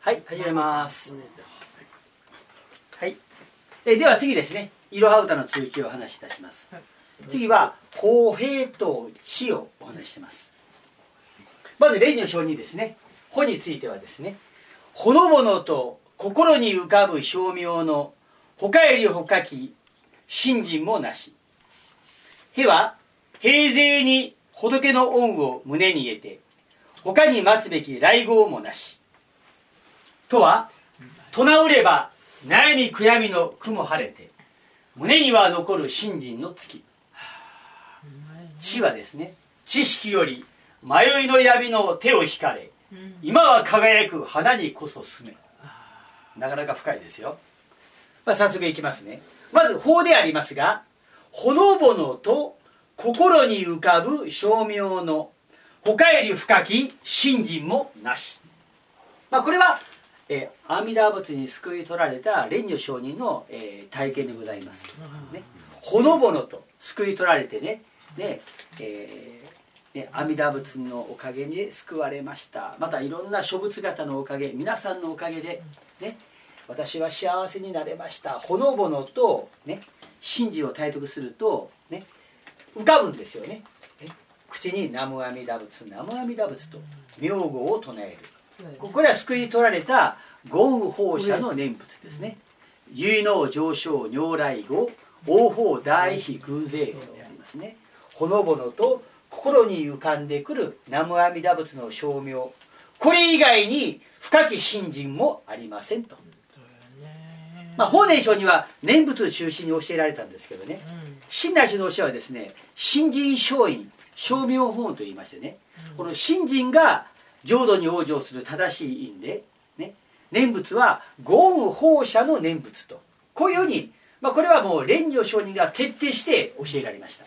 はい、始めます。はい。では次ですね、いろは歌の続きをお話しいたします。次は公平と知をお話ししてます。まず例の章にですね、穂についてはですね、ほのぼのと心に浮かぶ称名の他より他き信心もなし。へは平勢に仏の恩を胸に得て他に待つべき来号もなし。とは唱うれば悩み悔やみの苦も晴れて胸には残る信心の月。知はですね、知識より迷いの闇の手を引かれ今は輝く花にこそ住め。なかなか深いですよ。早速いきますね。まず法でありますが、ほのぼのと心に浮かぶ称名の他より深き信心もなし。これは阿弥陀仏に救い取られた蓮如上人の、体験でございます、ね、ほのぼのと救い取られてね、阿弥陀仏のおかげに救われました。またいろんな諸仏方のおかげ、皆さんのおかげで、ね、私は幸せになれました。ほのぼのと、ね、信心を体得すると、ね、浮かぶんですよね。口に南無阿弥陀仏南無阿弥陀仏と名号を唱える。これは救い取られた五右法者の念仏ですね。結納上昇如来語王法大悲偶税とありますね。ほのぼのと心に浮かんでくる南無阿弥陀仏の称名、これ以外に深き信心もありませんと。法然上には念仏を中心に教えられたんですけどね、親鸞宗の教えはですね、信心正因称名法と言いましてね、この信心が浄土に往生する正しい因で、ね、念仏は五右法者の念仏と、こういうように、これはもう蓮如上人が徹底して教えられました、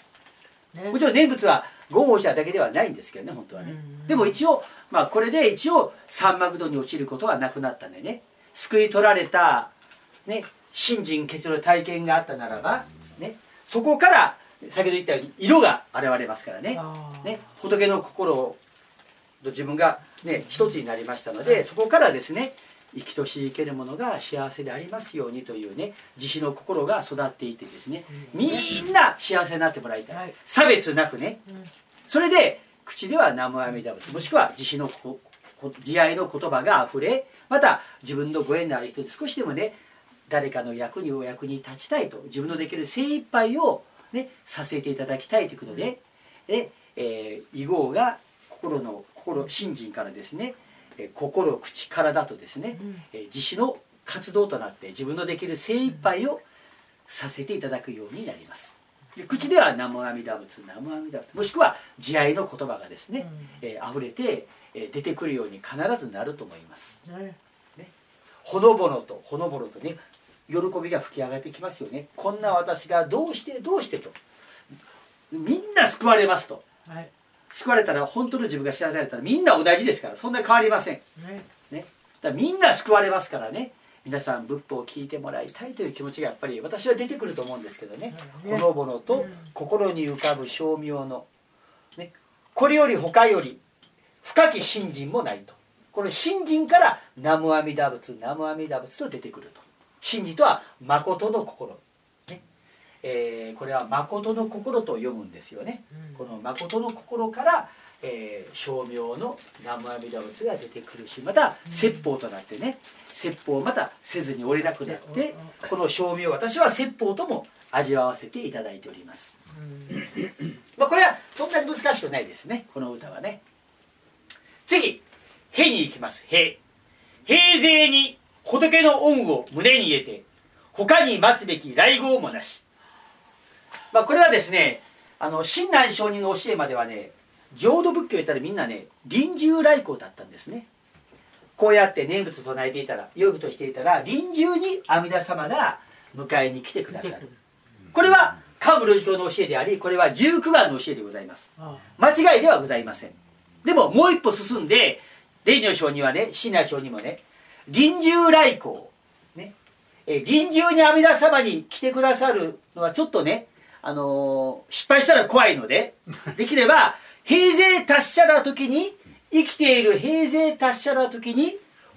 もちろん念仏は五右法者だけではないんですけどね、本当はね。でも一応、これで一応三幕土に落ちることはなくなったんでね、救い取られた、ね、信心結露体験があったならば、ね、そこから先ほど言ったように色が現れますからね、仏の心と自分が、ね、一つになりましたので、そこからですね、生きとし生けるものが幸せでありますようにというね、慈悲の心が育っていてですね、みんな幸せになってもらいたい、差別なくね、それで口では南無阿弥陀仏もしくは慈悲の慈愛の言葉があふれ、また自分のご縁のある人に少しでもね、誰かのお役に立ちたいと、自分のできる精一杯を、ね、させていただきたいということで、以後が信心からですね、心口体とですね、慈悲の活動となって自分のできる精一杯をさせていただくようになります。で口では南無阿弥陀仏南無阿弥陀仏もしくは慈愛の言葉がですね、溢れて出てくるように必ずなると思います、ね、ほのぼのとね、喜びが吹き上がってきますよね。こんな私がどうしてと、みんな救われますと、救われたら本当の自分が幸せになれたらみんな同じですから、そんな変わりません、ね、だからみんな救われますからね、皆さん仏法を聞いてもらいたいという気持ちがやっぱり私は出てくると思うんですけどね、ほのぼのと心に浮かぶ称名の、ね、これより他より深き信心もないと。この信心から南無阿弥陀仏南無阿弥陀仏と出てくると。信心とは誠の心、ね、これは誠の心と読むんですよね、この誠の心から、称名の南無阿弥陀仏が出てくるし、また説法となってね、説法をまたせずに折れなくなって、この称名を私は説法とも味わわせていただいております、これはそんなに難しくないですね、この歌はね。次、へに行きます。へ、平勢に仏の恩を胸に得て他に待つべき来号もなし。これはですね、親鸞上人の教えまではね、浄土仏教言ったらみんなね、臨終来迎だったんですね。こうやって念仏を唱えていたら、ヨグとしていたら、臨終に阿弥陀様が迎えに来てくださる。これは漢武論師教の教えであり、これは十九願の教えでございます。間違いではございません。でももう一歩進んで、蓮如上にはね、親鸞上にもね、臨終来迎、ね、臨終に阿弥陀様に来てくださるのはちょっとね、失敗したら怖いので、できれば平勢達者な時に、生きている平勢達者な時に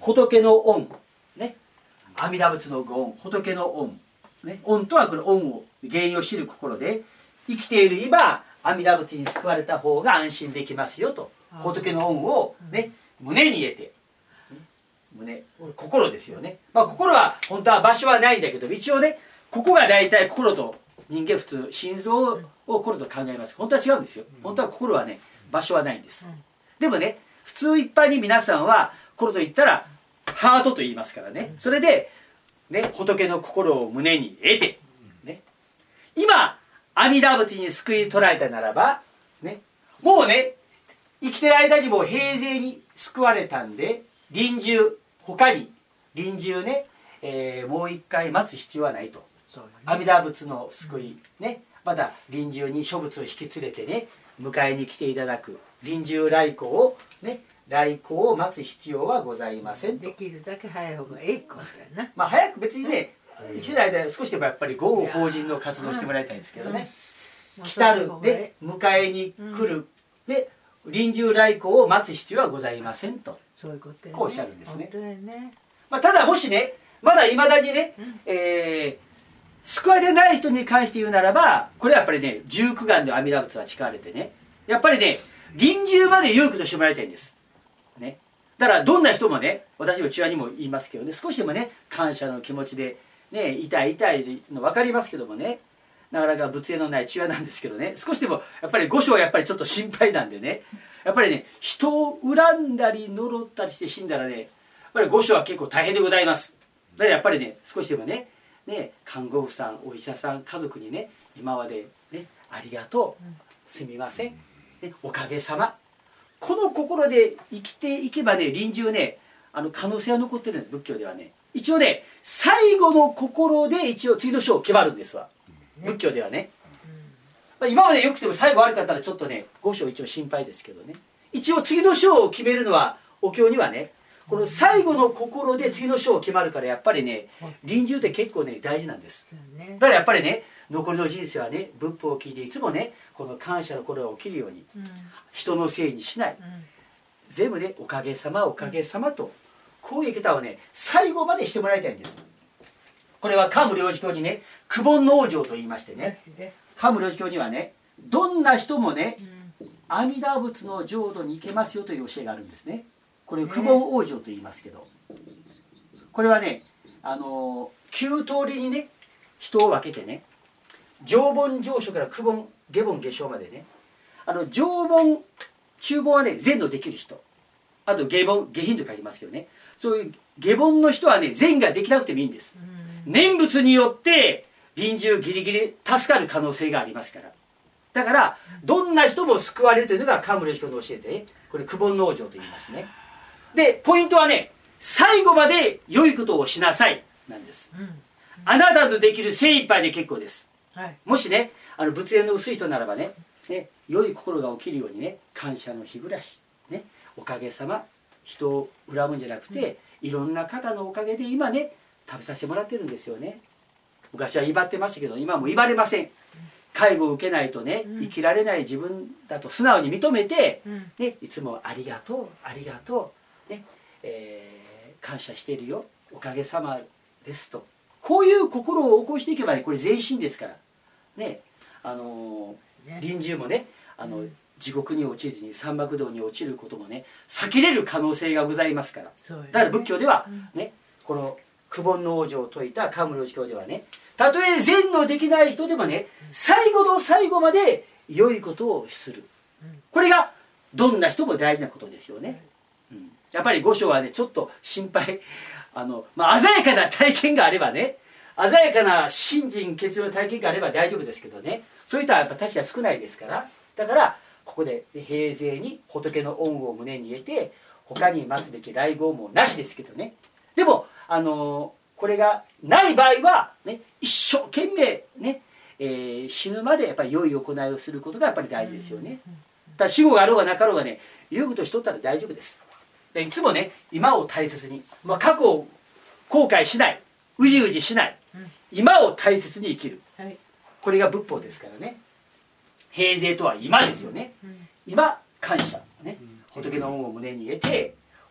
仏の恩ね、阿弥陀仏のご恩、仏の恩ね、恩とはこの恩を原因を知る心で生きている今、阿弥陀仏に救われた方が安心できますよと、仏の恩をね、胸に入れて、胸、心ですよね。まあ心は本当は場所はないんだけど、一応ね、ここが大体心と人間普通心臓を心と考えます。本当は違うんですよ。本当は心はね、場所はないんです。でもね、普通一般に皆さんは心と言ったらハートと言いますからね。それでね、仏の心を胸に得て、ね、今阿弥陀仏に救い捉えたならば、ね、もうね、生きてる間にも平勢に救われたんで、臨終、他に臨終ね、もう一回待つ必要はないと。阿弥陀仏の救いね、また臨終に諸仏を引き連れてね、迎えに来ていただく臨終来迎をね、来迎を待つ必要はございませんと。 できるだけ早い方がいいことやな。 まあ早く別にね、生きてる間少しでもやっぱり護護法人の活動してもらいたいんですけどね。来たるで迎えに来るで臨終来迎を待つ必要はございませんと。 そういうことやね。 こうおっしゃるんですね。 ね。 まあただもしね、まだいまだにね、救われない人に関して言うならば、これはやっぱりね、十九願で阿弥陀仏は誓われてね、やっぱりね、臨終まで良いことしてもらいたいんです。ね。だからどんな人もね、私の内輪にも言いますけどね、少しでもね、感謝の気持ちで、ね、痛い痛いの分かりますけどもね、なかなか仏縁のない内輪なんですけどね、少しでもやっぱり五章はやっぱりちょっと心配なんでね、やっぱりね、人を恨んだり呪ったりして死んだらね、やっぱり五章は結構大変でございます。だからやっぱりね、少しでもね、看護婦さん、お医者さん、家族にね、今までね、ありがとう、すみません、ね、おかげさま、この心で生きていけばね、臨終ね、可能性は残ってるんです。仏教ではね、一応ね、最後の心で一応次の章を決まるんですわ、仏教ではね。今までよくても最後悪かったらちょっとね、五章一応心配ですけどね、一応次の章を決めるのはお経にはね、この最後の心で次の章を決まるから、やっぱりね、臨終って結構ね、大事なんです。だからやっぱりね、残りの人生はね、仏法を聞いていつもね、この感謝の心が起きるように、人のせいにしない、全部ね、おかげさまおかげさまと、こういう言い方をね、最後までしてもらいたいんです。これは桓武領事教にね、久保農場と言いましてね、桓武領事教にはね、どんな人もね、阿弥陀仏の浄土に行けますよという教えがあるんですね。これ久保往生と言いますけど、これはね、9通りにね、人を分けてね、上品上書から下品下品下生までね、上品中品はね、善のできる人、あと下品下品と書きますけどね、そういう下品の人はね、善ができなくてもいいんです。念仏によって臨終ギリギリ助かる可能性がありますから。だからどんな人も救われるというのが桓武領事教の教えでね、これ久保農場と言いますね。でポイントはね、最後まで良いことをしなさいなんです。あなたのできる精一杯で結構です。もしね、仏縁の薄い人ならばね、良い心が起きるようにね、感謝の日暮らし、ね、おかげさま、人を恨むんじゃなくて、いろんな方のおかげで今ね、食べさせてもらってるんですよね。昔は威張ってましたけど、今はもう威張れません。介護を受けないとね、生きられない自分だと素直に認めて、ね、いつもありがとうありがとう、ね、感謝しているよ、おかげさまですと、こういう心を起こしていけばね、これ全身ですからね、臨終もね、地獄に落ちずに三幕道に落ちることもね、避けれる可能性がございますから。だから仏教ではね、この久保農場を説いた桓武領事教ではね、たとえ善のできない人でもね、最後の最後まで良いことをする、これがどんな人も大事なことですよね。やっぱり五章はね、ちょっと心配、鮮やかな体験があればね、鮮やかな信心決意の体験があれば大丈夫ですけどね、そういったはやっぱ確かに少ないですから。だからここで平勢に仏の恩を胸に入れて、他に待つべき来迎もなしですけどね。でもこれがない場合は、ね、一生懸命ね、死ぬまでやっぱり良い行いをすることがやっぱり大事ですよね。だから死後があろうがなかろうがね、言うことしとったら大丈夫です。でいつもね、今を大切に、過去を後悔しない、うじうじしない、今を大切に生きる、これが仏法ですからね。平勢とは今ですよね。今感謝ね、仏の恩を胸に入れて、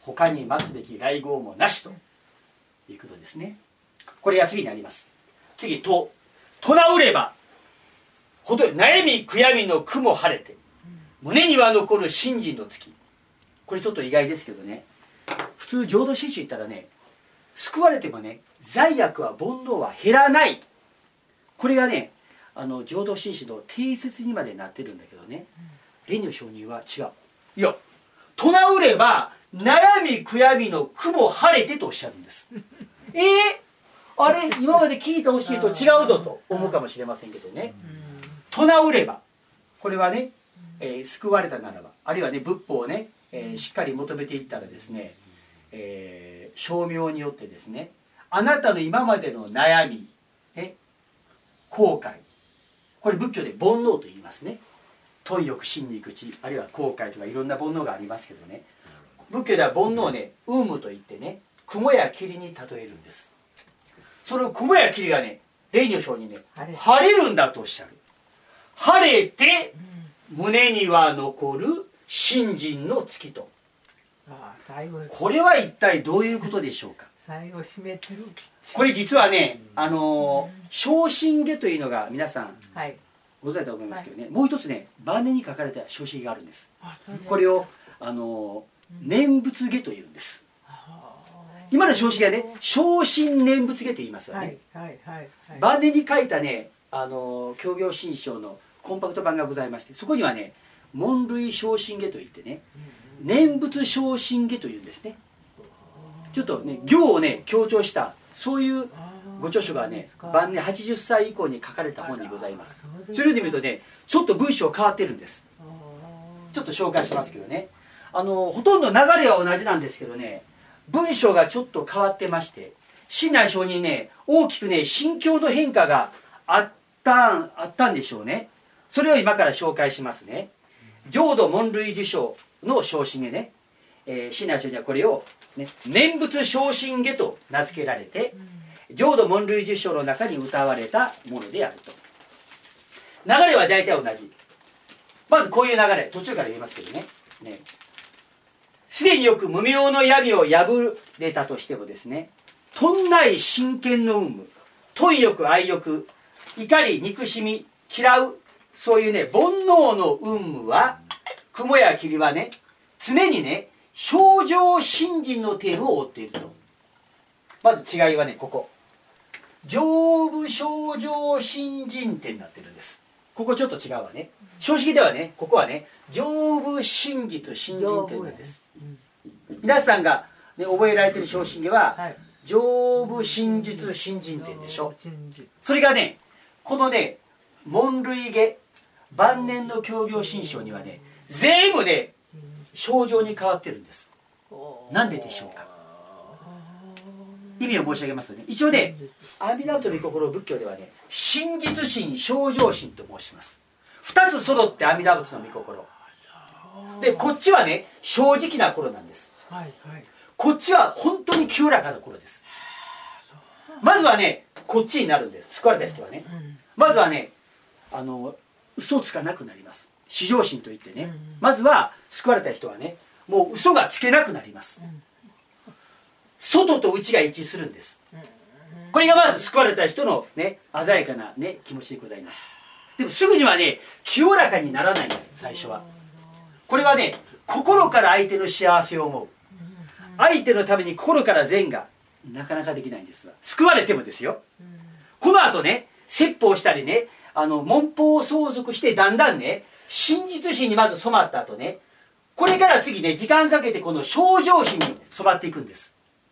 他に待つべき来号もなしということですね。これが次にあります。次、となうれば悩み悔やみの苦も晴れて胸には残る信心の月。これちょっと意外ですけどね、普通浄土真宗言ったらね、救われてもね罪悪は煩悩は減らない、これがね浄土真宗の定説にまでなってるんだけどね、蓮如上人は違う。いや、となうれば悩み悔やみの苦も晴れてとおっしゃるんですあれ今まで聞いた教えと違うぞと思うかもしれませんけどね、となうれば、これはね、救われたならば、あるいはね仏法をね、しっかり求めていったらですね、称名によってですね、あなたの今までの悩み、後悔、これ仏教で煩悩と言いますね。貪欲心に口、あるいは後悔とかいろんな煩悩がありますけどね、仏教では煩悩をねウームと言ってね、雲や霧に例えるんです。その雲や霧がね蓮如上人ね晴れるんだとおっしゃる。晴れて胸には残る信心の月と。これは一体どういうことでしょうか。 最後締めてる。 これ実はね昇進下というのが皆さんご存知だと思いますけどね、もう一つね晩年に書かれた昇進下があるんです。これを念仏下というんです。今の昇進下ね昇進念仏下と言いますよね。晩年に書いたね教行信証のコンパクト版がございまして、そこにはね門類昇進下といってね念仏昇進下というんですね。ちょっとね行をね強調したそういうご著書がね晩年80歳以降に書かれた本にございます。それで見るとねちょっと文章変わってるんです。ちょっと紹介しますけどね、ほとんど流れは同じなんですけどね、文章がちょっと変わってまして、親鸞上人ね大きくね心境の変化があったんでしょうね。それを今から紹介しますね。浄土門類受賞の昇進下ね、親鸞上人はこれを、ね、念仏昇進下と名付けられて、浄土門類受賞の中に歌われたものであると。流れは大体同じ。まずこういう流れ、途中から言いますけどね、すでによく無明の闇を破れたとしてもですね、とんない真剣の有無、貪欲愛欲、怒り憎しみ嫌う、そういうね煩悩の有無は、雲や霧はね常にね清浄信心の点を追っていると。まず違いはねここ上部清浄信心点になってるんです。ここちょっと違うわね。正式ではねここはね上部真実信心点なんです。皆さんが、ね、覚えられている昇進下は、上部真実信心点でしょ。それがねこのね門類下晩年の教行信証にはね全部ね清浄に変わってるんです。なんででしょうか。意味を申し上げますとね、一応ね阿弥陀仏の御心を仏教ではね真実心清浄心と申します。2つ揃って阿弥陀仏の御心で、こっちはね正直な頃なんです、こっちは本当に清らかな頃です。まずはねこっちになるんです。救われた人はね、まずはね嘘つかなくなります。至上心といってね、まずは救われた人はねもう嘘がつけなくなります。外と内が一致するんです。これがまず救われた人のね鮮やかなね気持ちでございます。でもすぐにはね清らかにならないんです。最初はこれはね心から相手の幸せを思う、相手のために心から善がなかなかできないんですが、救われてもですよ、この後ね説法したりね文法を相続してだんだんね真実心にまず染まった後ね、これから次ね時間かけてこの清浄心に染まっていくんです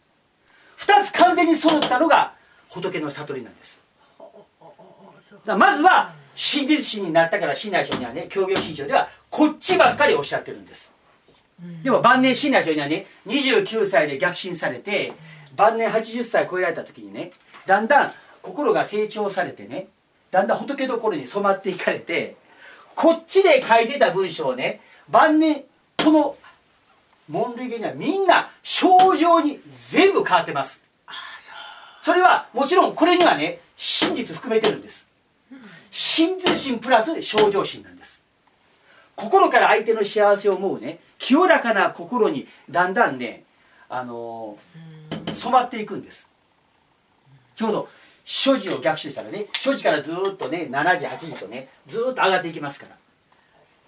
。2つ完全に揃ったのが仏の悟りなんです。だからまずは真実心になったから、親鸞上人はね教行信証ではこっちばっかりおっしゃってるんです。でも晩年親鸞上人はね29歳で逆進されて、晩年80歳超えられた時にねだんだん心が成長されてね、だんだん仏の心に染まっていかれて、こっちで書いてた文章をね晩年この門類下にはみんな清浄に全部変わってます。それはもちろんこれにはね真実含めてるんです。真実心プラス清浄心なんです。心から相手の幸せを思うね清らかな心にだんだんね染まっていくんです。ちょうど所持を逆襲したらね、所持からずっとね7時8時とねずっと上がっていきますから、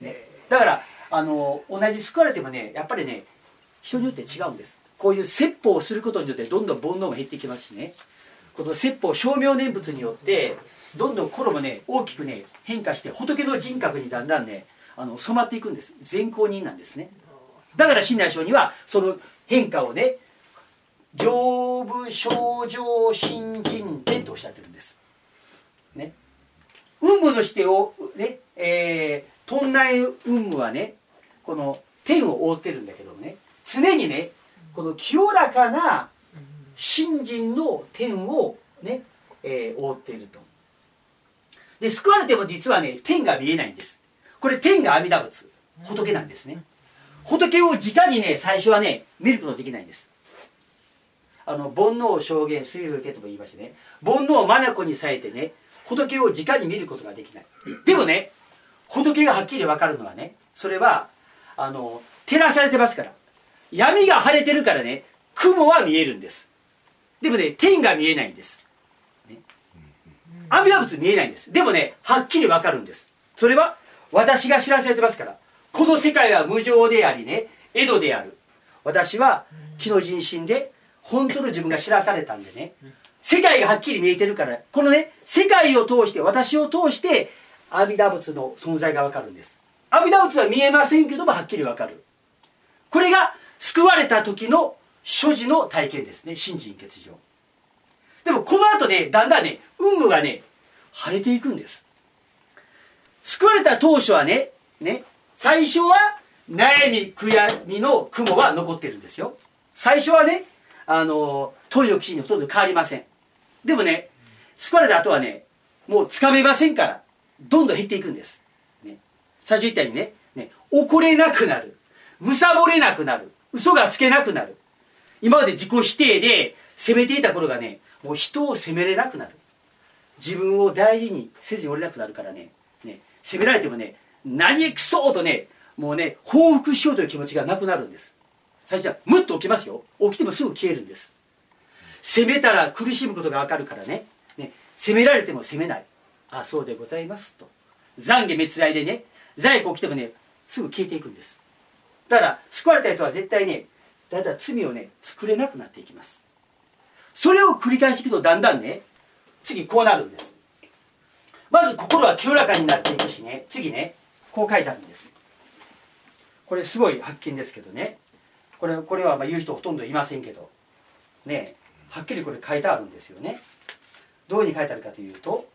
ね、だから同じ救われてもねやっぱりね人によって違うんです。こういう説法をすることによってどんどん煩悩も減っていきますしね、この説法称名念仏によってどんどん心もね大きくね変化して仏の人格にだんだんね染まっていくんです。善光人なんですね。だから親鸞聖にはその変化をね上部清浄心人天とおっしゃってるんです。ね、雲母のしてをね、頓内雲母はねこの天を覆ってるんだけどもね、常にねこの清らかな信心の天をね、覆っていると。で救われても実はね天が見えないんです。これ天が阿弥陀仏仏なんですね。仏を直にね最初はね見ることできないんです。煩悩証言水風景とも言いましてね、煩悩を眼にさえてね仏を直に見ることができない。でもね仏がはっきり分かるのはね、それは照らされてますから、闇が晴れてるからね雲は見えるんです。でもね天が見えないんです、ね、阿弥陀仏見えないんです。でもねはっきり分かるんです。それは私が知らされてますから、この世界は無常でありね江戸である。私は気の人心で本当の自分が知らされたんでね、世界がはっきり見えてるから、このね世界を通して私を通して阿弥陀仏の存在が分かるんです。阿弥陀仏は見えませんけどもはっきり分かる。これが救われた時の所持の体験ですね、信心欠如。でもこの後ねだんだんね雲母がね晴れていくんです。救われた当初はね最初は悩み悔やみの雲は残ってるんですよ。最初はね問いの基地にほとんど変わりません。でもね救われた後はねもうつかめませんからどんどん減っていくんです、ね、最初言ったようにね怒れなくなる、むさぼれなくなる、嘘がつけなくなる。今まで自己否定で責めていた頃がねもう人を責めれなくなる。自分を大事にせずにおれなくなるからね責められてもね何くそとねもうね報復しようという気持ちがなくなるんです。最初はムッと起きますよ。起きてもすぐ消えるんです。責めたら苦しむことが分かるからね責められても責めない、あそうでございますと懺悔滅罪でね罪悪起きてもねすぐ消えていくんです。だから救われた人は絶対ねだいたい罪をね作れなくなっていきます。それを繰り返していくとだんだんね次こうなるんです。まず心は清らかになっていくしね、次ねこう書いてあるんです。これすごい発見ですけどね、これはまあ言う人ほとんどいませんけどね、はっきりこれ書いてあるんですよね。どういうふうに書いてあるかというと、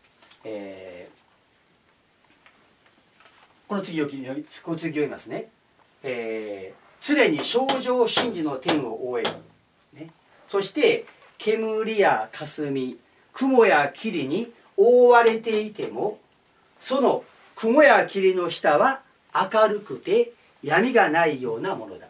この次を読みますね。常に清浄心事の天を覆える、ね、そして煙や霞、雲や霧に覆われていてもその雲や霧の下は明るくて闇がないようなものだ。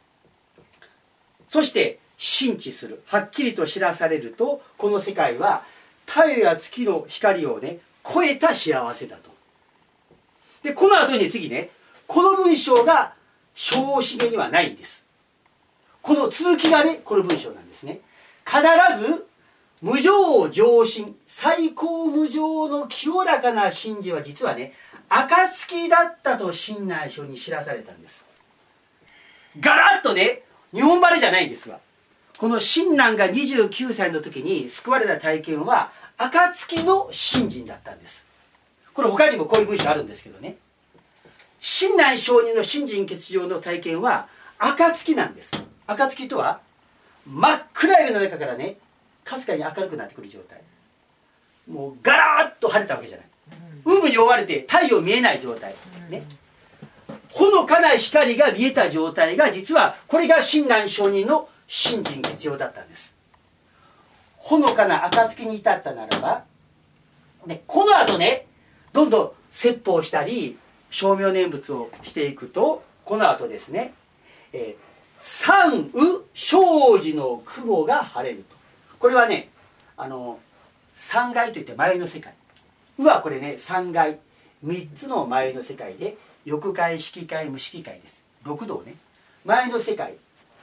そして心知する、はっきりと知らされるとこの世界は太陽や月の光をね超えた幸せだと。でこの後に次ねこの文章が小しげにはないんです。この続きがねこの文章なんですね。必ず無常常心最高無常の清らかな心事は実はね暁だったと親鸞聖に知らされたんです。ガラッとね日本晴れじゃないんですわ。この親鸞が29歳の時に救われた体験は暁の信心だったんです。これ他にもこういう文章あるんですけどね、親鸞聖人の信心欠如の体験は暁なんです。暁とは真っ暗闇の中からねかすかに明るくなってくる状態、もうガラッと晴れたわけじゃない、雲に覆われて太陽見えない状態ね、ほのかな光が見えた状態が実はこれが親鸞聖人の信心欠如だったんです。ほのかな暁に至ったならば、ね、この後ねどんどん説法したり称名念仏をしていくとこの後ですね、三雨生じの雲が晴れると。これはね三界といって前の世界、雨はこれね三界3つの前の世界で欲界色界無色界です。六道ね前の世界、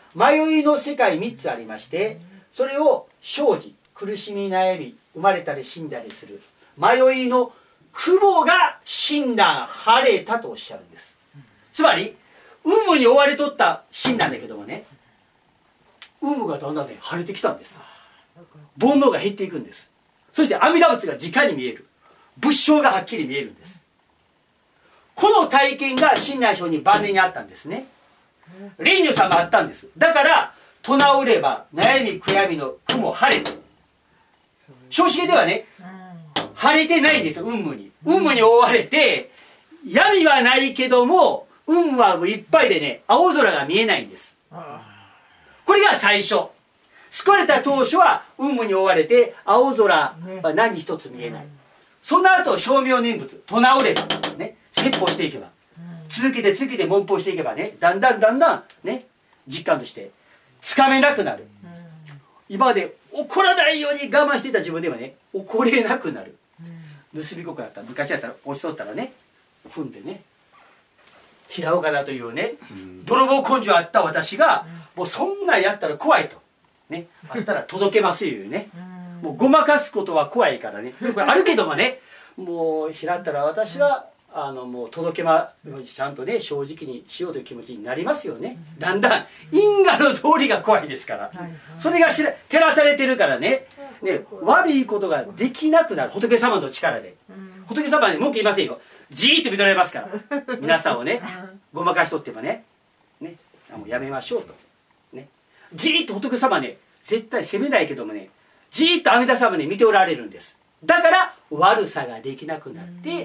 迷いの世界3つありまして、それを生じ、苦しみ悩み、生まれたり死んだりする迷いの雲が親鸞晴れたとおっしゃるんです。つまり有無に追われとった親鸞だけどもね、有無がだんだんね晴れてきたんです。煩悩が減っていくんです。そして阿弥陀仏が直に見える、仏性がはっきり見えるんです。この体験が親鸞聖に晩年にあったんですね。蓮如さんもあったんです。だから唱うれば悩み悔やみの雲晴れと。正式ではね、晴れてないんですよ。雲霧に覆われて、闇はないけども雲霧はいっぱいでね、青空が見えないんです。これが最初。救われた当初は雲霧に覆われて青空は何一つ見えない。その後称名念仏唱うればね、説法していけば、続けて文法していけばね、だんだんね、実感としてつかめなくなる。今まで怒らないように我慢していた自分ではね、怒れなくなる。盗み心だったら、昔だったら落ちとったらね、踏んでね、平岡だというね、泥棒根性あった私がもうそんなんやったら怖いとね、あったら届けますいうね、もうごまかすことは怖いからね、それこれあるけどもね、もう平ったら私はもう届けちゃんとね、正直にしようという気持ちになりますよね。だんだん因果の通りが怖いですから、それが照らされてるからね、悪いことができなくなる。仏様の力で、仏様に文句言いませんよ。じーっと認められますから皆さんをね、ごまかしとってもね、もうやめましょうとね。じーっと仏様ね、絶対責めないけどもね、じーっと阿弥陀様ね見ておられるんです。だから悪さができなくなって、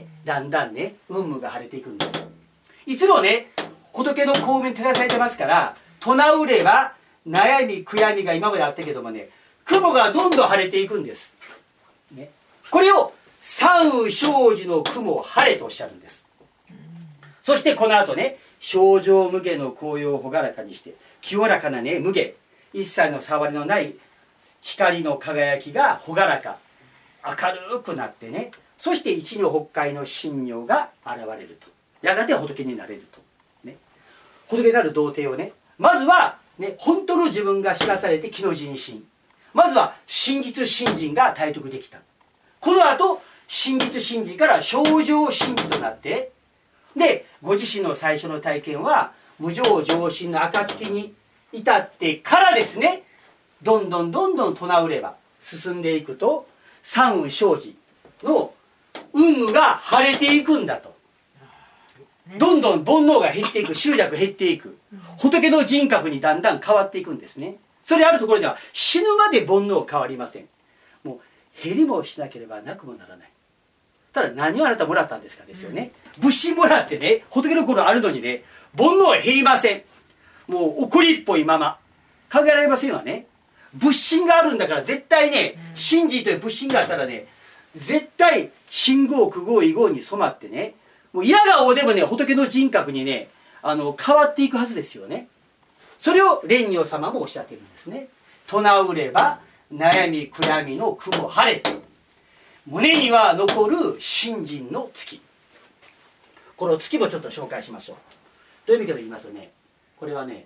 だんだんね雲霧が晴れていくんです。いつもね仏の光明照らされてますから、唱うれば悩み悔やみが今まであったけどもね、雲がどんどん晴れていくんです、ね、これを三雨生じの雲晴れとおっしゃるんです。そしてこの後ね、清浄無下の紅葉を朗らかにして、清らかなね無下、一切の触りのない光の輝きが朗らか明るくなってね、そして一如北海の神妙が現れると、やがて仏になれると、ね、仏になる道程をね、まずは、ね、本当の自分が知らされて気の人心、まずは真実信心が体得できた。この後真実信心から清浄信心となって、でご自身の最初の体験は無常上心の暁に至ってからですね、どんどん唱うれば進んでいくと、三雨生じの雲霧が晴れていくんだと。どんどん煩悩が減っていく、執着減っていく、仏の人格にだんだん変わっていくんですね。それあるところでは死ぬまで煩悩変わりません。もう減りもしなければなくもならない。ただ何をあなたもらったんですかですよね。物資もらってね、仏の心あるのにね、煩悩は減りません。もう怒りっぽいまま考えられませんわね。仏心があるんだから絶対ね、信心という仏心があったらね、絶対信号苦号異号に染まってね、もう嫌顔でもね仏の人格にね変わっていくはずですよね。それを蓮如様もおっしゃってるんですね。唱うれば悩み悔やみの雲晴れ、胸には残る信心の月。この月もちょっと紹介しましょう。どういう意味かと言いますとね、これはね、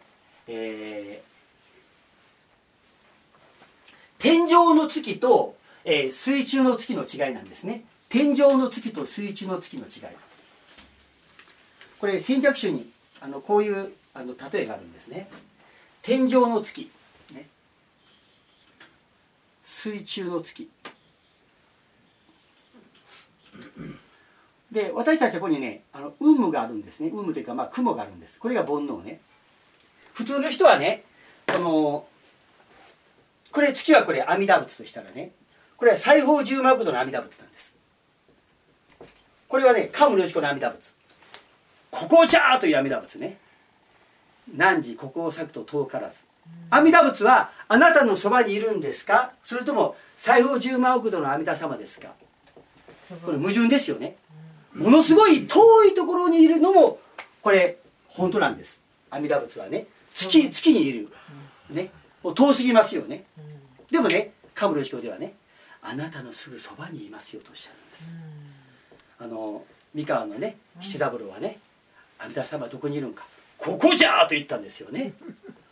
天上の月と、水中の月の違いなんですね。天上の月と水中の月の違い。これ先着種にこういう例えがあるんですね。天上の月、ね、水中の月で、私たちはここにね雲霧があるんですね。雲霧というか、雲があるんです。これが煩悩ね。普通の人はね、これ月はこれ阿弥陀仏としたらね、これは西方十魔国土の阿弥陀仏なんです。これはね桓武良子の阿弥陀仏、ここじゃーという阿弥陀仏ね。汝ここを咲くと遠からず。阿弥陀仏はあなたのそばにいるんですか、それとも西方十魔国土の阿弥陀様ですか。これ矛盾ですよね。ものすごい遠いところにいるのもこれ本当なんです。阿弥陀仏はね月にいるね、もう遠すぎますよね。でもね桓武良子ではね、あなたのすぐそばにいますよとおっしゃるんです。三河のね七三郎はね、阿弥陀様はどこにいるんか、ここじゃーと言ったんですよね。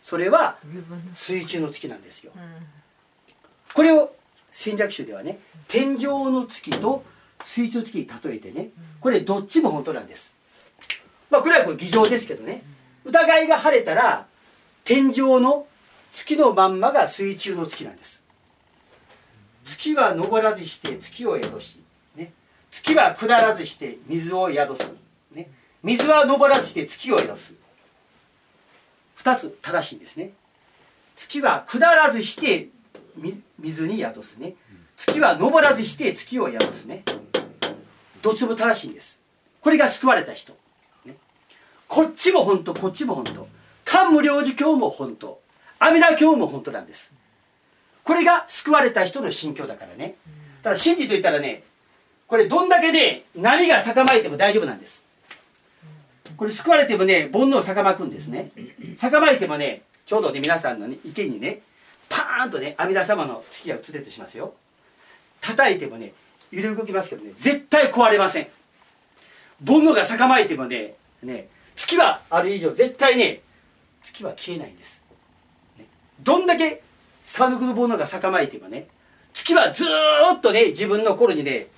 それは水中の月なんですよ。これを戦略集ではね、天上の月と水中の月に例えてね、これどっちも本当なんです。まあこれはこれ偽情ですけどね、疑いが晴れたら天上の月のまんまが水中の月なんです。月は昇らずして月を宿し、ね、月は下らずして水を宿す、ね、水は昇らずして月を宿す。2つ正しいんですね。月は下らずして水に宿すね。月は昇らずして月を宿すね。どっちも正しいんです。これが救われた人、ね、こっちも本当、こっちも本当。漢無量寿経も本当、阿弥陀経も本当なんです。これが救われた人の心境だからね。ただ真理といったらね、これどんだけね波が逆まいても大丈夫なんです。これ救われてもね煩悩逆まくんですね。逆まいてもね、ちょうどね皆さんの、ね、池にねパーンとね阿弥陀様の月が映ってとしますよ。叩いてもね揺れ動きますけどね、絶対壊れません。煩悩が逆まいてもね月はある以上絶対ね月は消えないんです、ね、どんだけ三毒の煩悩が逆まいてもね、月はずーっとね自分の心にね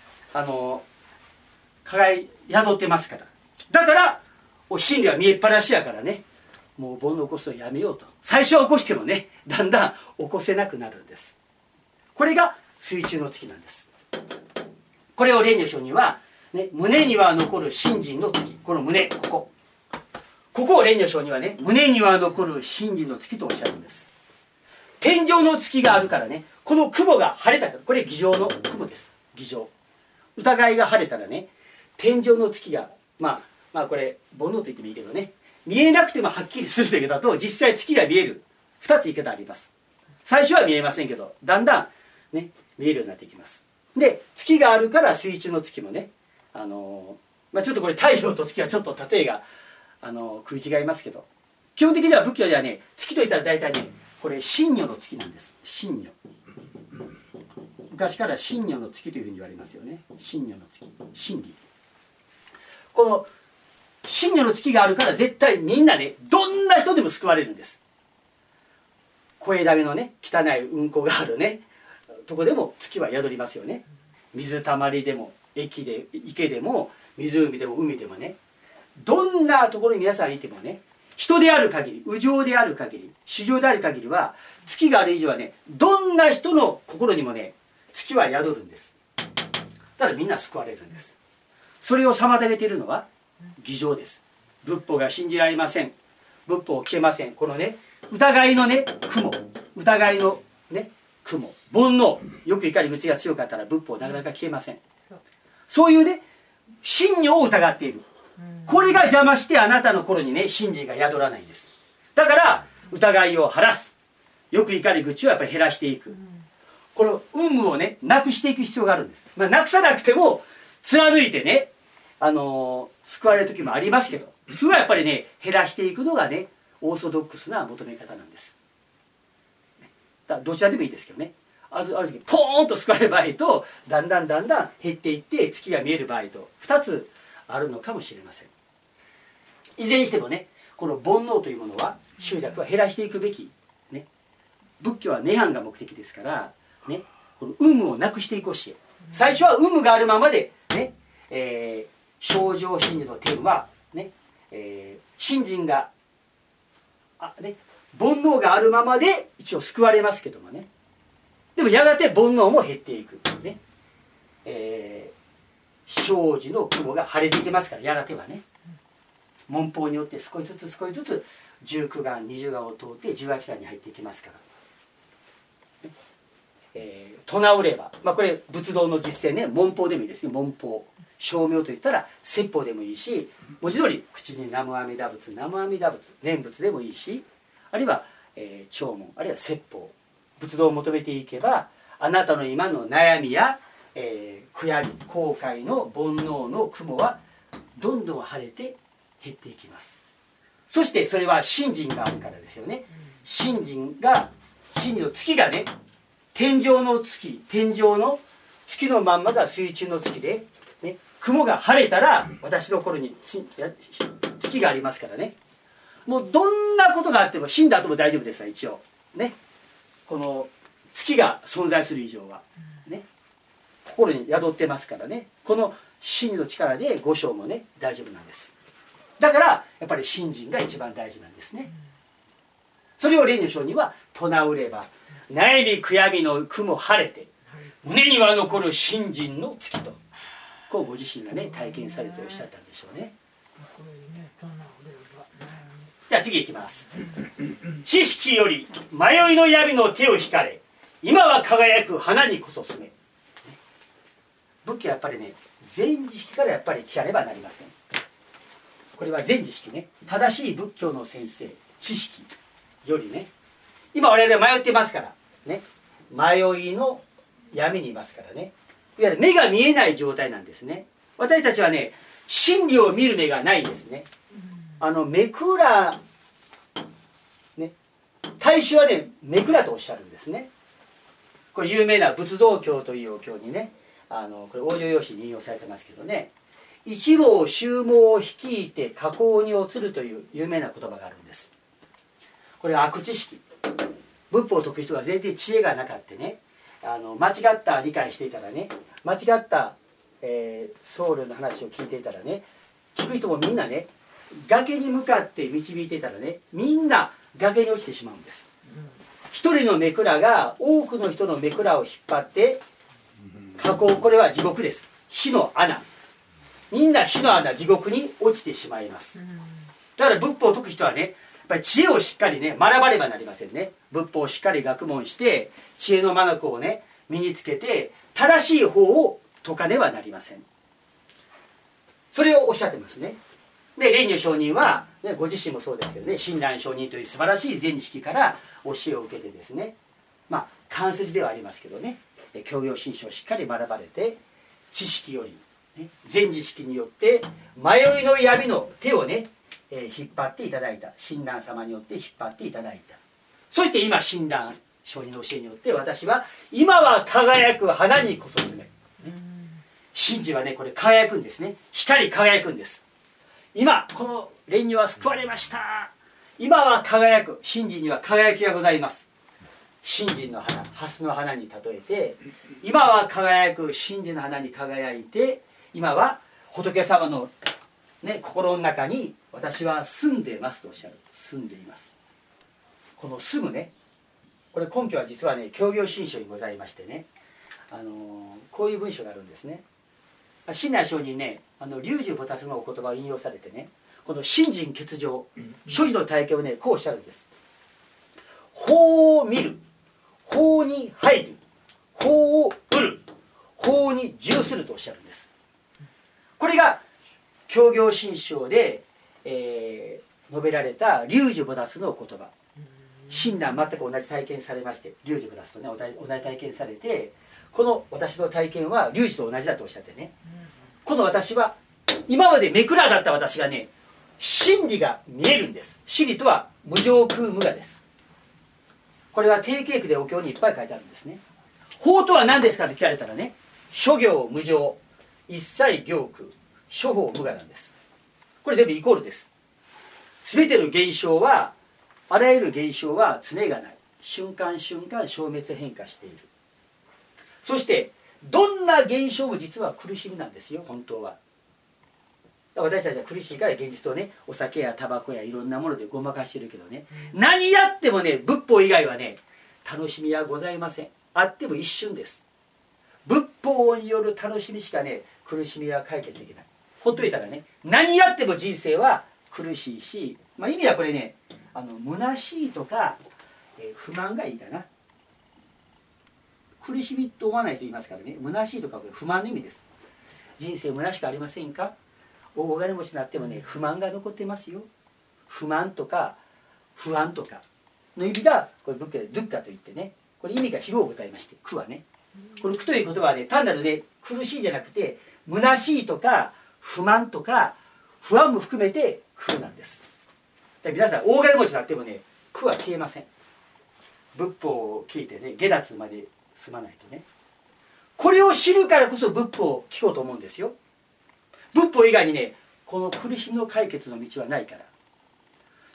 宿ってますから。だから真理は見えっぱなしやからね、もう煩悩を起こすのやめようと。最初は起こしてもねだんだん起こせなくなるんです。これが水中の月なんです。これを蓮如上人は、ね、胸には残る信心の月、この胸、ここを蓮如上人はね、胸には残る信心の月とおっしゃるんです。天上の月があるからね、この雲が晴れたから、これ偽情の雲です。偽情。疑いが晴れたらね、天上の月がまあこれ煩悩と言ってもいいけどね、見えなくてもはっきりするという言い方と、実際月が見える2つ言い方あります。最初は見えませんけど、だんだんね見えるようになっていきます。で月があるから水中の月もね、ちょっとこれ太陽と月はちょっと例えが食い違いますけど、基本的には仏教ではね、月といったら大体ねこれ真如の月なんです。真如、昔から真如の月というふうに言われますよね。真如の月、真理。この真如の月があるから絶対みんなねどんな人でも救われるんです。声だめのね汚いうんこがあるねとこでも月は宿りますよね。水たまりでも池でも湖でも海でもね、どんなところに皆さんいてもね、人である限り、有情である限り、修行である限りは、月がある以上はねどんな人の心にもね月は宿るんです。だからみんな救われるんです。それを妨げているのは偽情です。仏法が信じられません、仏法を聞けません、このね疑いのね雲、疑いのね雲、煩悩、よく怒り口が強かったら仏法なかなか聞けません。そういうね真如を疑っている、これが邪魔してあなたの頃にね真理が宿らないんです。だから疑いを晴らす、よく怒り口をやっぱり減らしていく、この有無をねなくしていく必要があるんです。なくさなくても貫いてね救われる時もありますけど、普通はやっぱりね減らしていくのがねオーソドックスな求め方なんです。だからどちらでもいいですけどね、ある時ポーンと救われる場合と、だんだん減っていって月が見える場合と2つあるのかもしれません。いずれにしてもね、この煩悩というものは執着は減らしていくべき、ね、仏教は涅槃が目的ですからね、この有無をなくしていこうし、最初は有無があるままでね、正常真理の点はね、信心がね煩悩があるままで一応救われますけどもね、でもやがて煩悩も減っていくね、生じの雲が晴れていきますから、やがてはね門法によって少しずつ19願20願を通って18願に入っていきますから、唱うれば、これ仏道の実践ね、門法でもいいですね。門法、称名といったら説法でもいいし、文字通り口に南無阿弥陀仏、南無阿弥陀仏、念仏でもいいし、あるいは、聴聞、あるいは説法、仏道を求めていけば、あなたの今の悩みや、悔やみ後悔の煩悩の雲はどんどん晴れて減っていきます。そしてそれは信心があるからですよね。信心の月がね、天上の月のまんまが水中の月で、ね、雲が晴れたら私の頃に月がありますからね、 もうどんなことがあっても死んだ後も大丈夫ですわ一応ね。この月が存在する以上はね、心に宿ってますからね。この真の力で五章もね大丈夫なんです。だからやっぱり信心が一番大事なんですね。それを蓮如上人は唱うれば悩み悔やみの雲晴れて胸には残る信心の月と、こうご自身がね体験されておっしゃったんでしょうね。じゃあ次いきます。知識より迷いの闇の手を引かれ今は輝く花にこそ住め。仏教はやっぱりね禅知識からやっぱり聞かねばなりません。これは禅知識ね、正しい仏教の先生知識よりね、今我々は迷ってますからね、迷いの闇にいますからね、いわゆる目が見えない状態なんですね。私たちはね真理を見る目がないんですね。目蔵ね、大衆はね目蔵とおっしゃるんですね。これ有名な仏道経というお経にね、これ往生要旨に引用されてますけどね、一網衆網を率いて下降に移るという有名な言葉があるんです。これは悪知識、仏法を解く人が全然知恵がなかってね、間違った理解していたらね、間違った、僧侶の話を聞いていたらね、聞く人もみんなね崖に向かって導いていたらね、みんな崖に落ちてしまうんです。一人の目蔵が多くの人の目蔵を引っ張って下降、これは地獄です。火の穴、みんな火の穴地獄に落ちてしまいます。だから仏法を解く人はねやっぱり知恵をしっかりね学ばねばなりませんね。仏法をしっかり学問して知恵の眼をね身につけて正しい方を解かねばなりません。それをおっしゃってますね。で蓮如上人は、ね、ご自身もそうですけどね、親鸞上人という素晴らしい禅知識から教えを受けてですね、まあ間接ではありますけどね、教養心書をしっかり学ばれて知識より禅知識によって迷いの闇の手をね、引っ張っていただいた親鸞様によって引っ張っていただいた。そして今親鸞上人の教えによって私は今は輝く花にこそ住め。真珠はねこれ輝くんですね。光り輝くんです。今この蓮如は救われました。今は輝く、真珠には輝きがございます。真珠の花、蓮の花に例えて今は輝く真珠の花に輝いて、今は仏様の、ね、心の中に私は住んでいますとおっしゃる。住んでいます。この住むね、これ根拠は実はね教行信書にございましてね、こういう文章があるんですね。親鸞上人ね龍樹菩薩のお言葉を引用されてね、この信心欠如所持の体験をねこうおっしゃるんです。法を見る、法に入る、法を得る、法に従するとおっしゃるんです。これが教行信書で、述べられた龍樹菩薩の言葉。親鸞全く同じ体験されまして、龍樹菩薩とね同じ体験されて、この私の体験は龍樹と同じだとおっしゃってね、この私は今まで目くらだった私がね真理が見えるんです。真理とは無常空無我です。これは定型句でお経にいっぱい書いてあるんですね。法とは何ですかと聞かれたらね、諸行無常、一切行空、諸法無我なんです。これ全部イコールです。全ての現象は、あらゆる現象は常がない、瞬間瞬間消滅変化している。そしてどんな現象も実は苦しみなんですよ。本当は私たちは苦しいから現実をねお酒やタバコやいろんなものでごまかしてるけどね、何やってもね仏法以外はね楽しみはございません。あっても一瞬です。仏法による楽しみしかね苦しみは解決できない。ほっといたらね何やっても人生は苦しいし、意味はこれね虚しいとか、不満がいいかな。苦しみと思わないと言いますからね、虚しいとかこれ不満の意味です。人生虚しくありませんか。大金持ちになってもね不満が残ってますよ。不満とか不安とかの意味がこれ仏教でドゥッカといってね、これ意味が広くございまして、苦はね、この苦という言葉はね単なるね苦しいじゃなくて虚しいとか不満とか不安も含めて苦なんです。じゃあ皆さん大金持ちになってもね苦は消えません。仏法を聞いてね下脱まで済まないとね、これを知るからこそ仏法を聞こうと思うんですよ。仏法以外にねこの苦しみの解決の道はないから。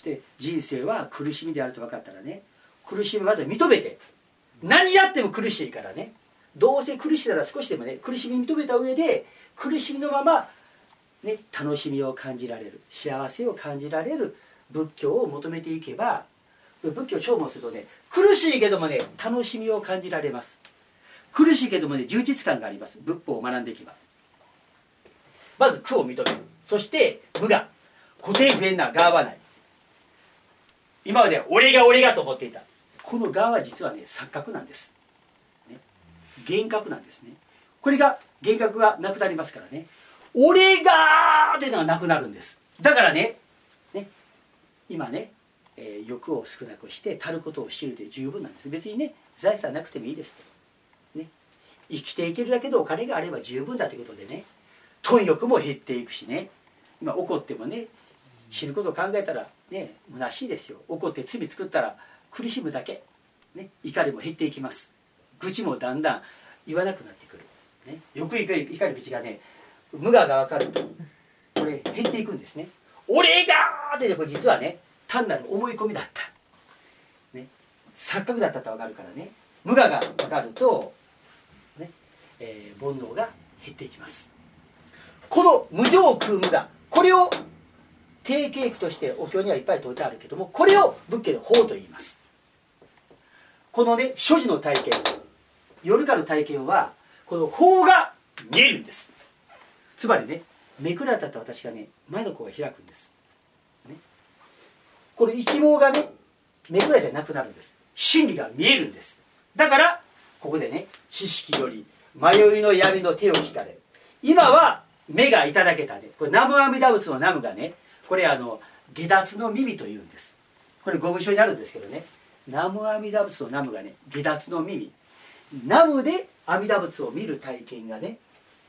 で人生は苦しみであると分かったらね、苦しみをまず認めて、何やっても苦しいからね、どうせ苦しいなら少しでもね苦しみ認めた上で、苦しみのまま、ね、楽しみを感じられる、幸せを感じられる仏教を求めていけば、仏教を聴聞するとね、苦しいけどもね楽しみを感じられます。苦しいけどもね充実感があります。仏法を学んでいけば、まず苦を認める。そして無我、固定不変な我はない。今まで俺がと思っていたこの我は実はね錯覚なんです、ね、幻覚なんですね。これが幻覚がなくなりますからね、俺がというのがなくなるんです。だからね今ね、欲を少なくして足ることを知るで十分なんです。別にね財産なくてもいいですと、ね、生きていけるだけのお金があれば十分だということでね、貪欲も減っていくしね、今怒ってもね死ぬことを考えたらね虚しいですよ。怒って罪作ったら苦しむだけ、ね、怒りも減っていきます。愚痴もだんだん言わなくなってくる、ね、欲怒り愚痴がね無我が分かるとこれ減っていくんですね。俺がーってこれ実はね単なる思い込みだった、ね、錯覚だったと分かるからね、無我が分かると、ね煩悩が減っていきます。この無常空無我、これを定型句としてお経にはいっぱい説いてあるけども、これを仏教で法と言います。このね所持の体験、夜かの体験はこの法が見えるんです。つまりねめくられたと私がね前の子が開くんです、ね、これ一網がねめくられてなくなるんです。真理が見えるんです。だからここでね、知識より迷いの闇の手を引かれ、今は目がいただけたね、これ南無阿弥陀仏の南無がね、これ下脱の耳というんです。これ御文書にあるんですけどね、南無阿弥陀仏の南無がね下脱の耳、南無で阿弥陀仏を見る体験がね、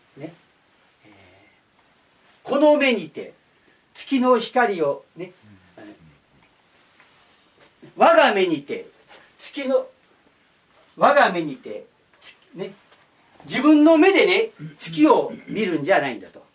この目にて月の光をね、我が目にてね、自分の目でね月を見るんじゃないんだと。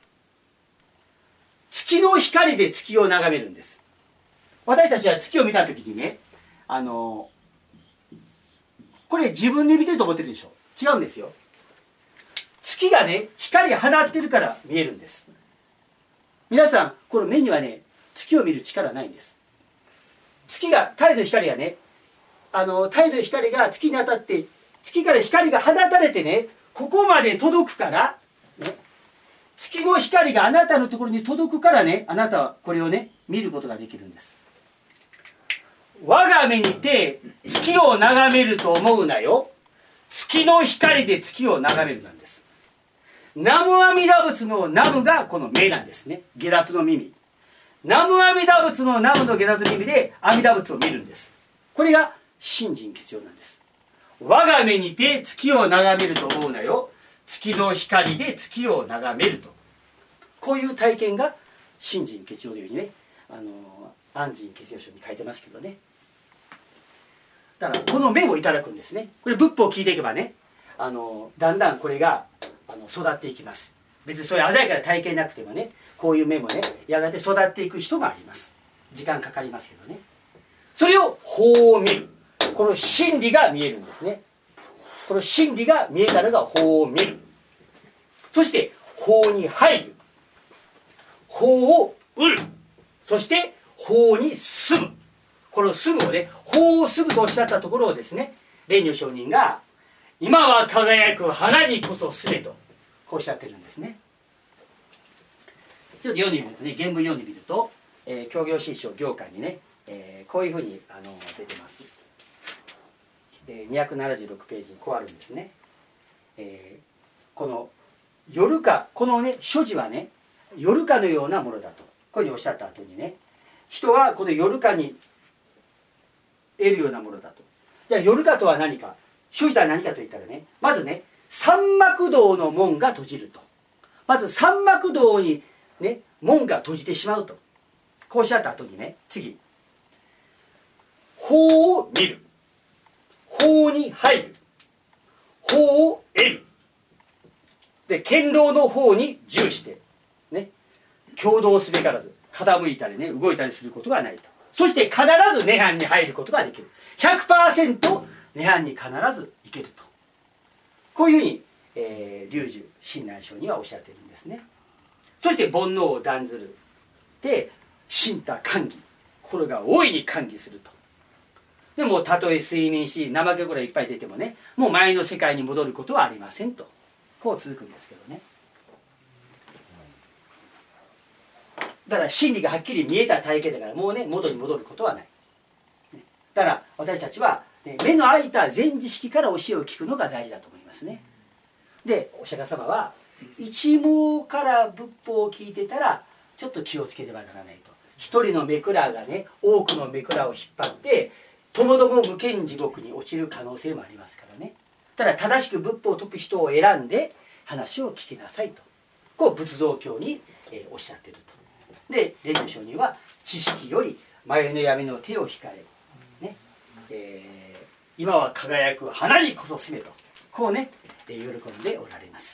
月の光で月を眺めるんです。私たちは月を見た時にね、これ自分で見てると思ってるでしょ。違うんですよ。月がね光が放ってるから見えるんです。皆さんこの目にはね月を見る力ないんです。月が太陽の光がね太陽の光が月に当たって月から光が放たれてねここまで届くから、ね、月の光があなたのところに届くからね、あなたはこれをね見ることができるんです。我が目にて月を眺めると思うなよ、月の光で月を眺めるなんです。南無阿弥陀仏の南無がこの目なんですね。下脱の耳、南無阿弥陀仏の南無の下脱の耳で阿弥陀仏を見るんです。これが信心欠如なんです。我が目にて月を眺めると思うなよ、月の光で月を眺めると、こういう体験が信心欠如というふうにね安心欠如書に書いてますけどね。だからこの目をいただくんですね。これ仏法を聞いていけばねだんだんこれが育っていきます。別にそういう鮮やかな体験なくてもね、こういう目もねやがて育っていく人があります。時間かかりますけどね。それを法を見る、この真理が見えるんですね。この真理が見えたのが法を見る。そして法に入る、法を得る、そして法に住む。この住むをね、法を住むとおっしゃったところをですね、蓮如上人が今は輝く花にこそ住めとこうおっしゃってるんですね。ちょっと読んでみるとね、原文読んでみると、教行新書行間にね、こういうふうに出てます。276ページにこうあるんですね。この夜か、このね所持はね夜かのようなものだとこういうふうにおっしゃった後にね、人はこの夜かに得るようなものだと。じゃあ夜かとは何か、所持とは何かといったらね、まずね三幕道の門が閉じると。まず三幕道にね門が閉じてしまうとこうおっしゃった後にね、次法を見る、法に入る、法を得るで、堅牢の法に従してね、共同すべからず傾いたりね動いたりすることがないと。 そして必ず涅槃に入ることができる。100% 涅槃に必ず行けると、こういうふうに、龍樹親鸞聖にはおっしゃっているんですね。そして煩悩を断ずるで心多歓喜、心が大いに歓喜すると。でもたとえ睡眠し怠け心いっぱい出てもね、もう前の世界に戻ることはありませんと、こう続くんですけどね。だから真理がはっきり見えた体験だから、もうね元に戻ることはない。だから私たちは、ね、目の開いた全知識から教えを聞くのが大事だと思いますね。でお釈迦様は一網から仏法を聞いてたらちょっと気をつけてはならないと。一人の目くらがね多くの目くらを引っ張ってともども無間地獄に落ちる可能性もありますからね。ただ正しく仏法を説く人を選んで話を聞きなさいと、こう仏道教に、おっしゃっていると。で蓮如上人は知識より眉の闇の手を引かれ、ね今は輝く花にこそすめと、こうね喜んでおられます。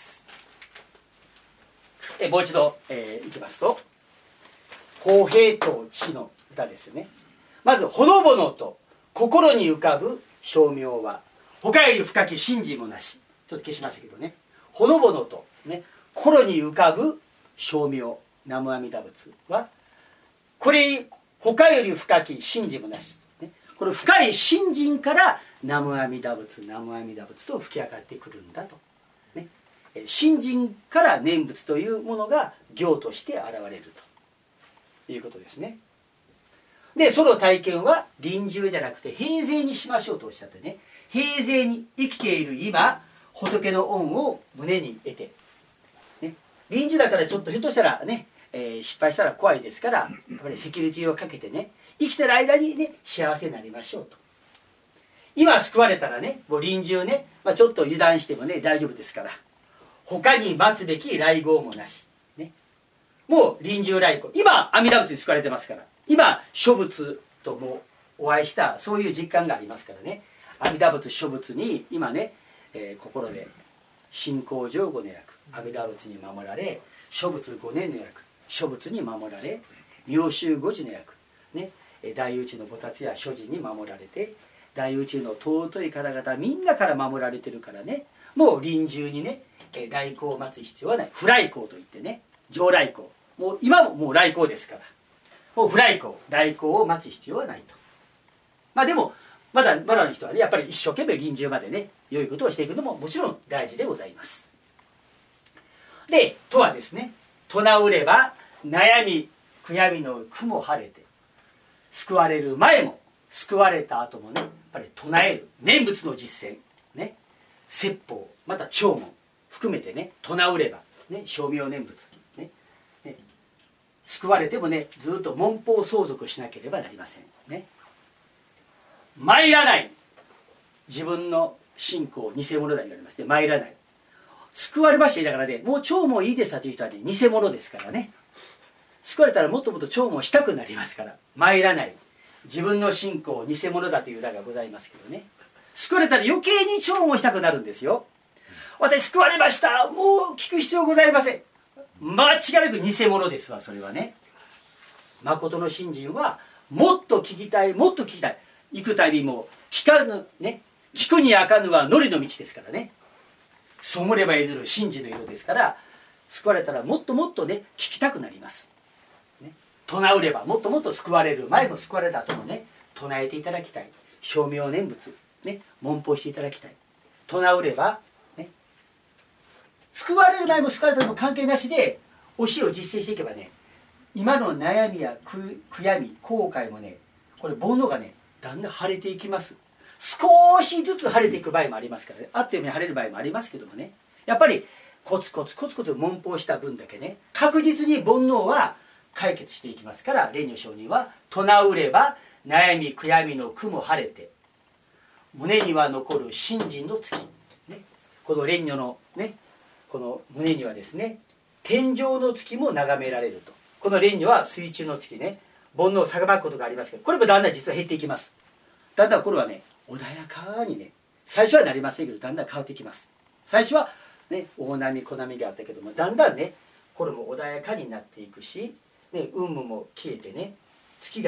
もう一度、いきますと法平と地の歌ですよね。まずほのぼのと心に浮かぶ称名は他より深き真実もなし、ちょっと消しましたけどね、ほのぼのとね心に浮かぶ称名南無阿弥陀仏はこれ他より深き真実もなし、ね、これ深い信心から南無阿弥陀仏南無阿弥陀仏と吹き上がってくるんだと、ね、信心から念仏というものが行として現れるということですね。でその体験は臨終じゃなくて平生にしましょうとおっしゃってね、平生に生きている今仏の恩を胸に得て、ね、臨終だったらちょっとひょっとしたらね、失敗したら怖いですから、やっぱりセキュリティをかけてね生きてる間にね幸せになりましょうと。今救われたらねもう臨終ね、ちょっと油断してもね大丈夫ですから、他に待つべき来業もなし、ね、もう臨終来業、今阿弥陀仏に救われてますから、今諸仏ともお会いしたそういう実感がありますからね、阿弥陀仏諸仏に今ね、心で信仰上5の役阿弥陀仏に守られ、諸仏5年の役諸仏に守られ、妙宗5時の役、ね、大宇宙の菩薩や諸神に守られて、大宇宙の尊い方々みんなから守られてるからね、もう臨終にね来航を待つ必要はない。不来航といってね上来航、もう今ももう来航ですから、もう不来航来航を待つ必要はないと。でもまだの人はねやっぱり一生懸命臨終までね良いことをしていくのももちろん大事でございます。でとはですね、唱うれば悩み悔やみの苦も晴れて、救われる前も救われた後もねやっぱり唱える念仏の実践ね、説法また聴聞含めてね唱うればね称名念仏ね、救われてもねずっと文法相続しなければなりませんね。参らない、自分の信仰偽物だと言われますね。参らない、救われましてだからねもう聴聞いいですという人はね偽物ですからね、救われたらもっともっと聴聞したくなりますから、参らない自分の信仰偽物だという歌がございますけどね、救われたら余計に聴聞したくなるんですよ。私救われました、もう聞く必要ございません、間違いなく偽物ですわそれはね。誠の信心はもっと聞きたいもっと聞きたい、行くたびも聞かぬね、聞くにあかぬはのりの道ですからね、背れば譲る信心の色ですから、救われたらもっともっとね聞きたくなります、ね、唱うればもっともっと救われる前も救われた後もね唱えていただきたい、称名念仏ね文法していただきたい、唱うればね救われる前も救われた後も関係なしで教えを実践していけばね、今の悩みや悔やみ後悔もねこれ煩悩がねだんだん晴れていきます。少しずつ晴れていく場合もありますからね、あっという間に晴れる場合もありますけどもね、やっぱりコツコツコツコツ文法した分だけね確実に煩悩は解決していきますから、蓮如上人は唱うれば悩み悔やみの苦も晴れて胸には残る信心の月、ね、この蓮如のねこの胸にはですね天上の月も眺められると。この蓮如は水中の月ね、煩悩をさばくことがありますけど、これもだんだん実は減っていきます。だんだんこれはね穏やかにね、最初はなりませんけどだんだん変わってきます。最初はね大波小波があったけども、だんだんねこれも穏やかになっていくし、ね、雲霧も消えてね月が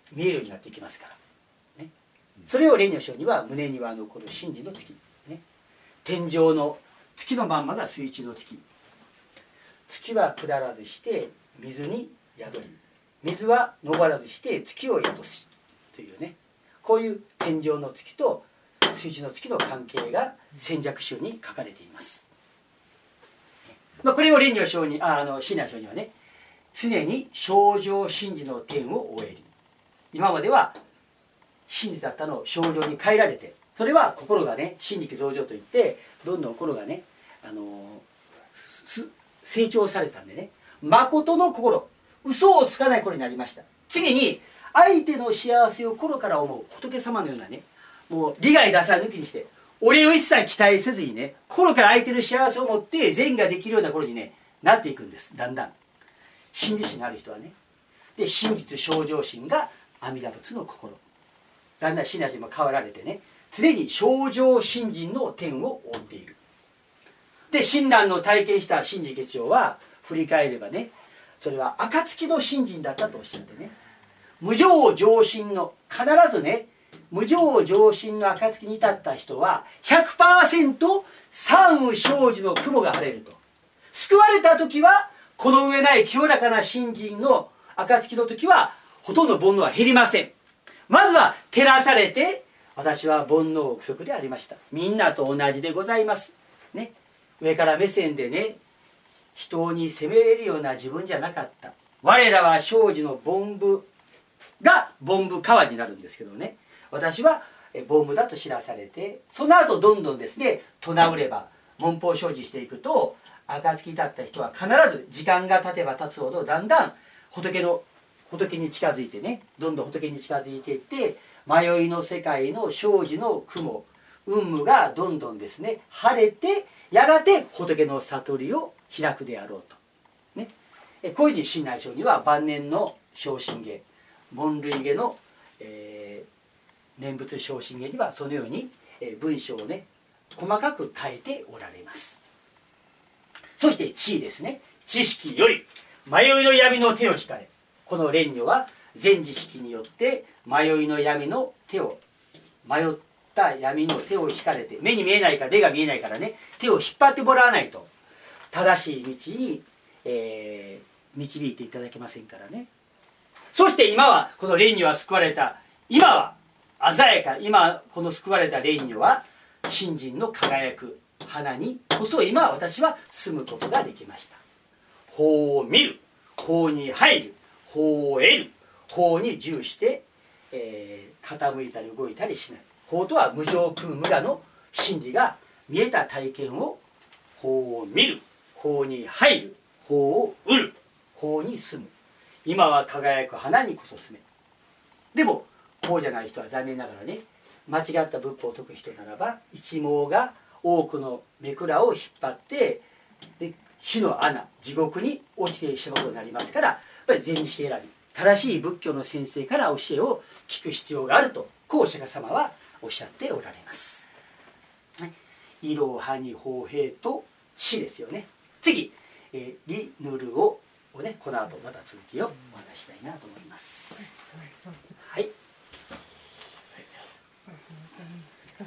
見えるようになっていきますから、ね、それを蓮如上には胸にはこの真珠の月、ね、天上の月のまんまが水中の月。月は下らずして水に宿り、水は昇らずして月を宿すというね、こういう天上の月と水中の月の関係が千尺集に書かれています。これを蓮如上に親鸞上にはね、常に清浄心事の点を終える。今までは心事だったのを清浄に変えられて、それは心がね心力増上といってどんどん心がね成長されたんでね、誠の心、嘘をつかない心になりました。次に相手の幸せを心から思う仏様のようなね、もう利害打算抜きにして俺を一切期待せずにね、心から相手の幸せを持って善ができるような心にねなっていくんです。だんだん真実心のある人はね。で真実清浄心が阿弥陀仏の心。だんだん親鸞も変わられてね、常に清浄心人の点を追っている。で親鸞の体験した真治月上は振り返ればね、それは暁の信心だったとおっしゃってね、無常上心の必ずね、無常上心の暁に至った人は 100% 三雨生じの雲が晴れると。救われた時はこの上ない清らかな信心の暁の時はほとんど煩悩は減りません。まずは照らされて、私は煩悩憶測でありました、みんなと同じでございますね。上から目線でね人に責めれるような自分じゃなかった。我らは生じの凡夫が凡夫川になるんですけどね、私は凡夫だと知らされて、その後どんどんですね唱うれば文法生じしていくと、暁に立った人は必ず時間が経てば経つほどだんだん仏に近づいてね、どんどん仏に近づいていって、迷いの世界の生じの雲雲霧がどんどんですね晴れて、やがて仏の悟りを開くであろうと、ね、こういうふうに親鸞聖には晩年の正心芸、門類芸の、念仏正心芸にはそのように、文章をね細かく書いておられます。そして知ですね。知識より迷いの闇の手を引かれ、この蓮如は全知識によって迷いの闇の手を、迷った闇の手を引かれて、目に見えないから、目が見えないからね、手を引っ張ってもらわないと正しい道に、導いていただけませんからね。そして今はこの蓮如は救われた、今は鮮やか、今この救われた蓮如は信心の輝く花にこそ今私は住むことができました。法を見る、法に入る、法を得る、法に従して、傾いたり動いたりしない。法とは無常空無我の真理が見えた体験を、法を見る、法に入る、法を得る、法に住む。今は輝く花にこそ住め。でもこうじゃない人は残念ながらね、間違った仏法を説く人ならば一網が多くの目くらを引っ張って火の穴地獄に落ちてしまうことになりますから、やっぱり全知識選び、正しい仏教の先生から教えを聞く必要があると、こうお釈迦様はおっしゃっておられます。いろはに法平と知ですよね。次リヌルをね、この後また続きをお話したいなと思います。はい。